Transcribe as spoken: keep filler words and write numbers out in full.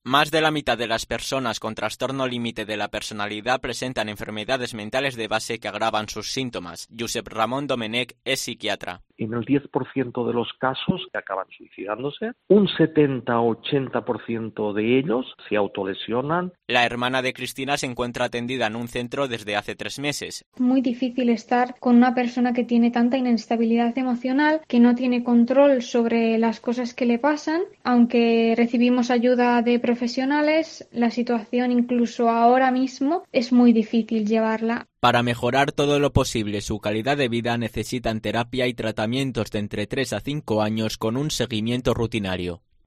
Más de la mitad de las personas con trastorno límite de la personalidad presentan enfermedades mentales de base que agravan sus síntomas. Josep Ramón Domenech es psiquiatra. En el diez por ciento de los casos acaban suicidándose, un setenta a ochenta por ciento de ellos se autolesionan. La hermana de Cristina se encuentra atendida en un centro desde hace tres meses. Es muy difícil estar con una persona que tiene tanta inestabilidad emocional, que no tiene control sobre las cosas que le pasan. Aunque recibimos ayuda de profesionales, la situación incluso ahora mismo es muy difícil llevarla. Para mejorar todo lo posible su calidad de vida necesitan terapia y tratamientos de entre tres a cinco años con un seguimiento rutinario.